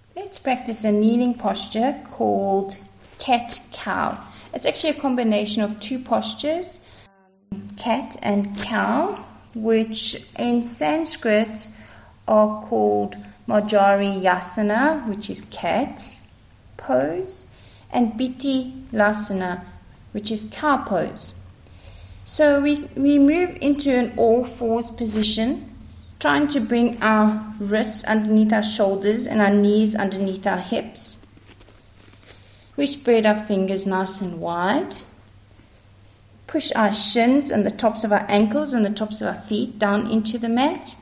Let's practice a kneeling posture called cat-cow. It's actually a combination of two postures, cat and cow, which in Sanskrit are called Majari Yasana, which is cat pose, and Biti Lasana, which is cow pose. So we move into an all fours position, trying to bring our wrists underneath our shoulders and our knees underneath our hips. We spread our fingers nice and wide. Push our shins and the tops of our ankles and the tops of our feet down into the mat.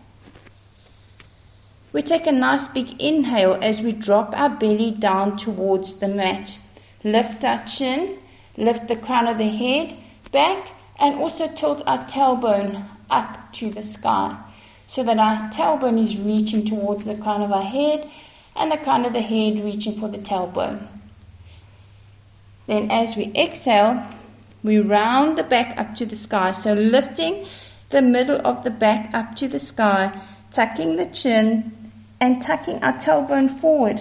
We take a nice big inhale as we drop our belly down towards the mat. Lift our chin, lift the crown of the head back, and also tilt our tailbone up to the sky, so that our tailbone is reaching towards the crown of our head and the crown of the head reaching for the tailbone. Then as we exhale, we round the back up to the sky. So lifting the middle of the back up to the sky, tucking the chin and tucking our tailbone forward.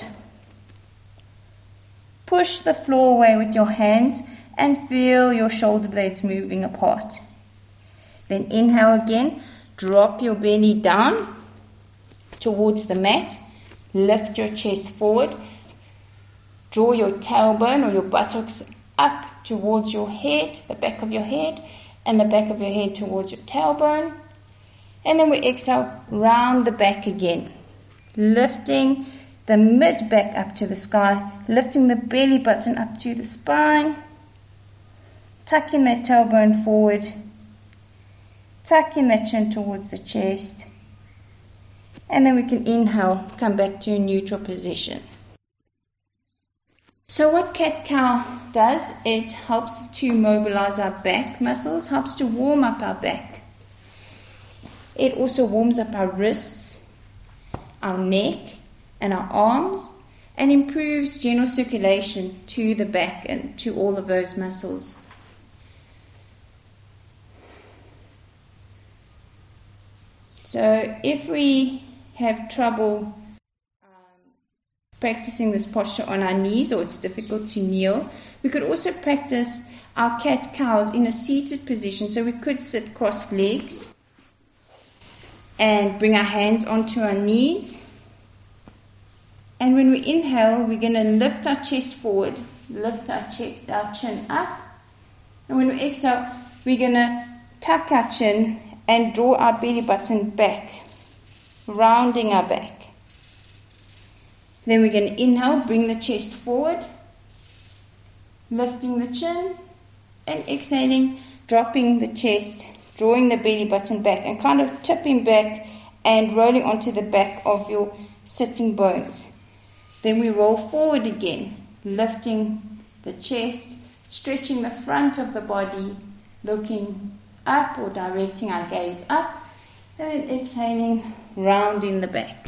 Push the floor away with your hands and feel your shoulder blades moving apart. Then inhale again. Drop your belly down towards the mat. Lift your chest forward. Draw your tailbone or your buttocks up towards your head, the back of your head, and the back of your head towards your tailbone. And then we exhale, round the back again. Lifting the mid back up to the sky. Lifting the belly button up to the spine. Tucking that tailbone forward. Tucking that chin towards the chest. And then we can inhale, come back to a neutral position. So what cat-cow does, it helps to mobilize our back muscles, helps to warm up our back. It also warms up our wrists, our neck, and our arms, and improves general circulation to the back and to all of those muscles. So if we have trouble practicing this posture on our knees, or it's difficult to kneel, we could also practice our cat-cows in a seated position. So we could sit cross legs and bring our hands onto our knees. And when we inhale, we're going to lift our chest forward, lift our chin up. And when we exhale, we're going to tuck our chin and draw our belly button back, rounding our back. Then we're going to inhale, bring the chest forward, lifting the chin, and exhaling, dropping the chest, drawing the belly button back, and kind of tipping back and rolling onto the back of your sitting bones. Then we roll forward again, lifting the chest, stretching the front of the body, looking up or directing our gaze up, and then exhaling, rounding the back.